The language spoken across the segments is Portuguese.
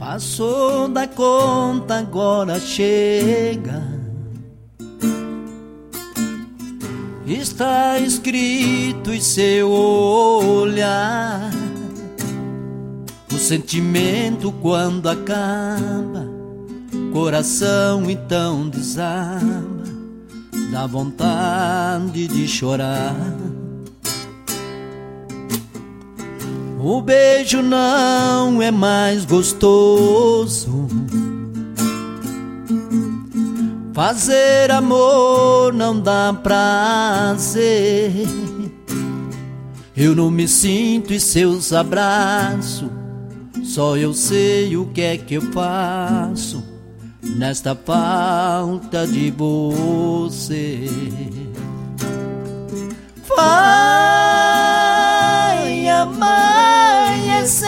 Passou da conta, agora chega. Está escrito em seu olhar. O sentimento quando acaba, coração então desaba. Dá vontade de chorar. O beijo não é mais gostoso. Fazer amor não dá prazer. Eu não me sinto em seus abraços. Só eu sei o que é que eu faço nesta falta de você. Vai amanhecer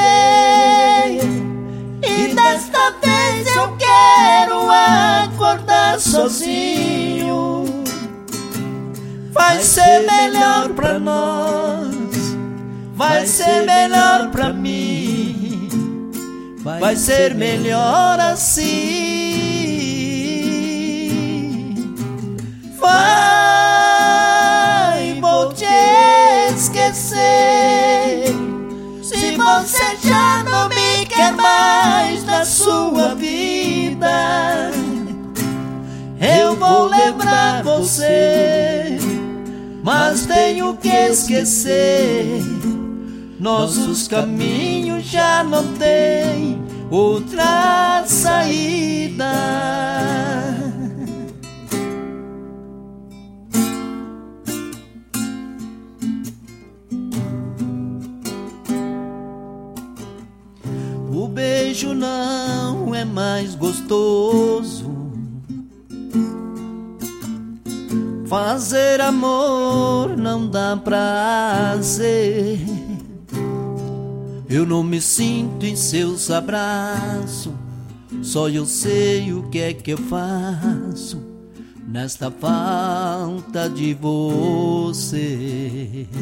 e desta vez eu quero acordar sozinho. Vai ser melhor pra nós, vai ser melhor pra mim, vai ser melhor assim. Vai, vou te esquecer se você já não me quer mais na sua vida. Eu vou lembrar você, mas tenho que esquecer. Nossos caminhos já não têm outra saída. O beijo não é mais gostoso. Fazer amor não dá prazer. Eu não me sinto em seus abraços. Só eu sei o que é que eu faço nesta falta de você.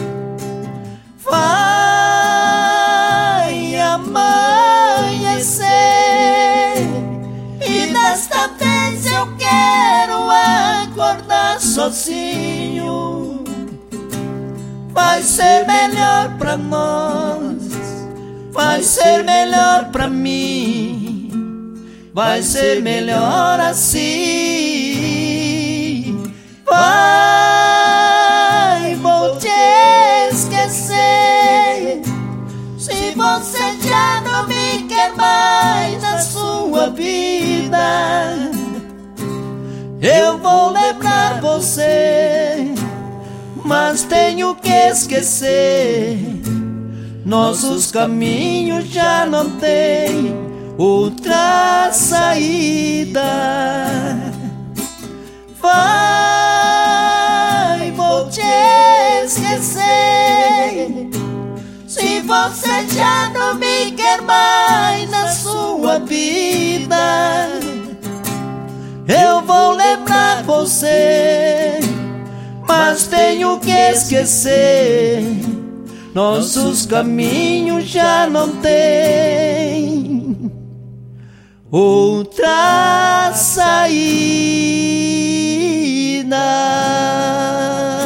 Vai amanhecer e desta vez eu quero acordar sozinho. Vai ser melhor pra nós, vai ser melhor pra mim, vai ser melhor assim. Vai, vou te esquecer se você já não me quer mais na sua vida. Eu vou lembrar você, mas tenho que esquecer. Nossos caminhos já não têm outra saída. Vai, vou te esquecer se você já não me quer mais na sua vida. Eu vou lembrar você, mas tenho que esquecer. Nossos caminhos já não têm outra saída.